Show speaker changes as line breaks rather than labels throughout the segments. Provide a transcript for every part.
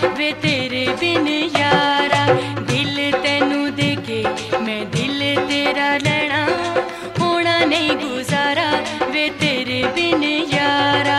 वे तेरे बिन यारा। दिल तेनू देके मैं दिल तेरा लेना, होना नहीं गुजारा वे तेरे बिन यारा।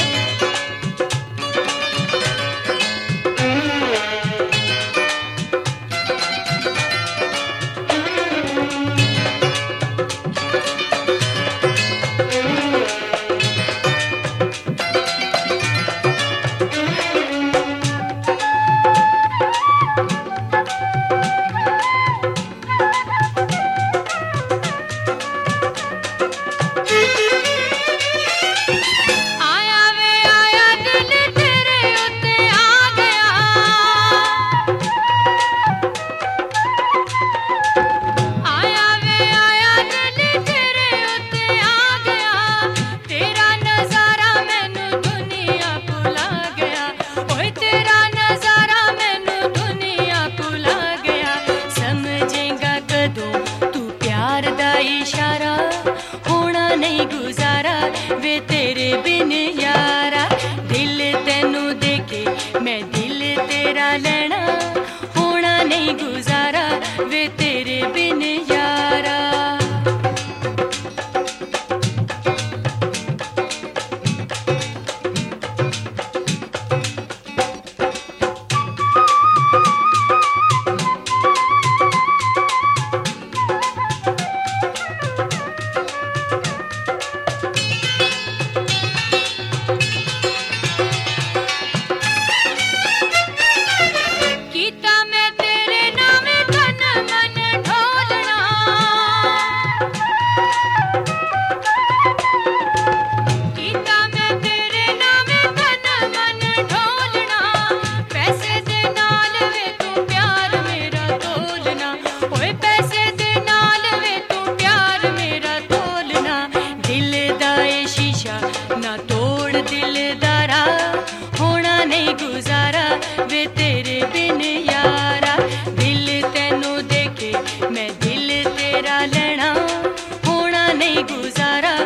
इशारा होना नहीं गुजारा वे तेरे बिन यारा। दिल तेनू देके मैं दिल तेरा लेना, होना नहीं गुजारा वे तेरे बिन यारा। ना तोड़ दिलदारा, होना नहीं गुजारा वे तेरे बिन यारा। दिल तेनू देके मैं दिल तेरा लेना, होना नहीं गुजारा